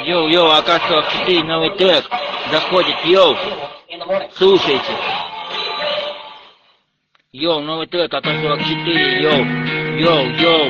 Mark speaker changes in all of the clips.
Speaker 1: Йоу, АК-44, новый трек. Заходит, йоу. Слушайте. Йоу, новый трек АК-44, йоу. Йоу.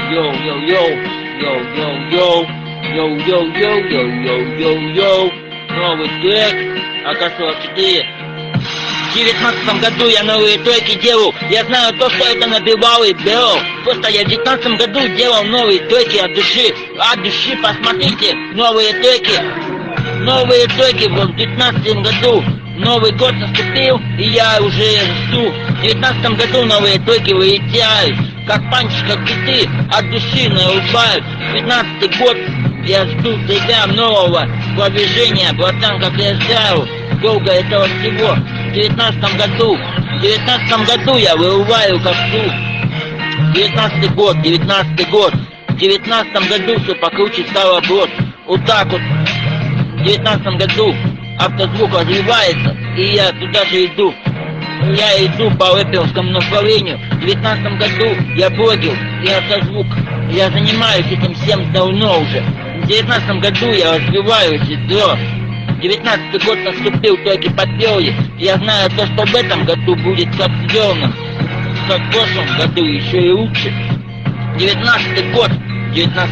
Speaker 1: Новый трек АК-44. В 19 году я новые треки делал. Я знаю то, что это набивал и беру. Просто я в 19 году делал новые треки от души. От души, посмотрите, новые треки. Новые треки в 19 году. Новый год наступил, и я уже жду. В 19 году новые треки вылетают. Как панчи, как цветы, от души нарубают. 15 год, я жду тебя нового продвижения. Братан, как я ждал долго этого всего. В 19 году я вырубаю ковшу. 19 год. В 19 году все покруче стало брод. Вот так вот. В 19 году автозвук развивается, и я туда же иду. Я иду по рэперскому направлению. В 19 году я блогил, я автозвук. Я занимаюсь этим всем давно уже. В 19 году я развиваюсь и до. 19 год наступил, только подпели. Я знаю то, что в этом году будет как сделано, как в прошлом году, еще и лучше. 19 год. В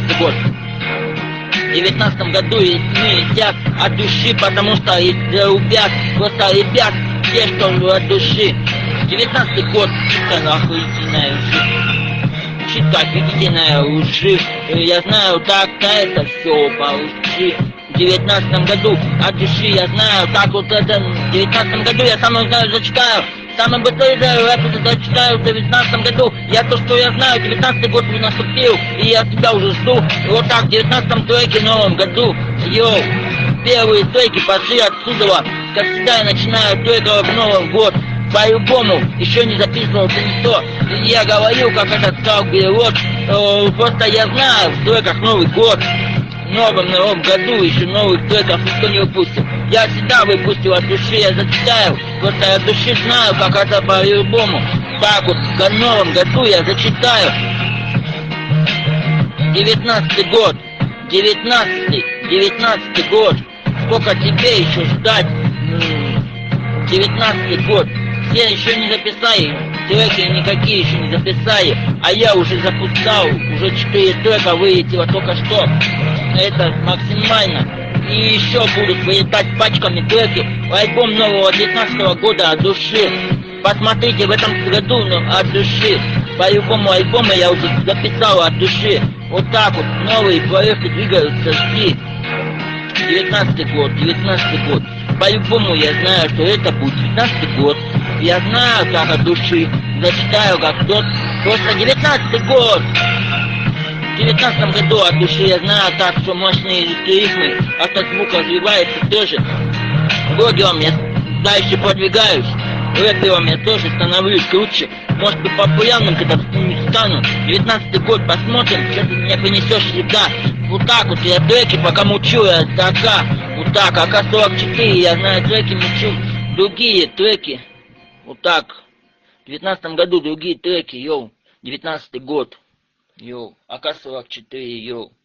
Speaker 1: 19 году мы летят от души, потому что рубят просто ребят, те, что от души. 19 год, чисто охуительная лжи. Чисто офигительная лжи. Я знаю, так это все получи. В 19 году от души я знаю, как вот это. В 19 году я сам знаю, зачитаю. Самый быстрый рэп зачитаю в 19 году. Я то, что я знаю, 19 год уже наступил, и я тебя уже жду. И вот так, в 19 треке в новом году. Йоу, первые треки пошли отсюда. Как всегда я начинаю трека в Новый год. По-любому, еще не записывался никто. И я говорю, как этот сказал перевод. Просто я знаю, в треках Новый год. В новом году еще новых треков никто не выпустил. Я всегда выпустил от души, я зачитаю. Просто я от души знаю, как это по-любому. Так вот, в новом году я зачитаю. 19 год. 19 год. Сколько тебе еще ждать? 19 год. Все еще не записали, треки никакие еще не записали, а я уже запускал, уже 4 трека вылетело только что. Это максимально. И еще будут вылетать пачками треки. Альбом нового 19 года от души. Посмотрите в этом году от души. По-любому альбома я уже записал от души. Вот так вот новые проекты двигаются, жди. 19 год. По-любому я знаю, что это будет 19 год. Я знаю, как от души. Зачитаю, как тот. Просто 19 год. В 19 году от души я знаю так, что мощные рифмы, автозвук развивается тоже. Блогером я дальше продвигаюсь, рэпером я тоже становлюсь круче. Может быть популярным, когда не стану. 19 год, посмотрим, что ты мне принесешь сюда. Вот так вот я треки пока мучу, я АК. Вот так, АК-44, я знаю треки мучу. Другие треки. Вот так. В 19 году другие треки, йоу. 19 год. Йоу, АК-44, йоу.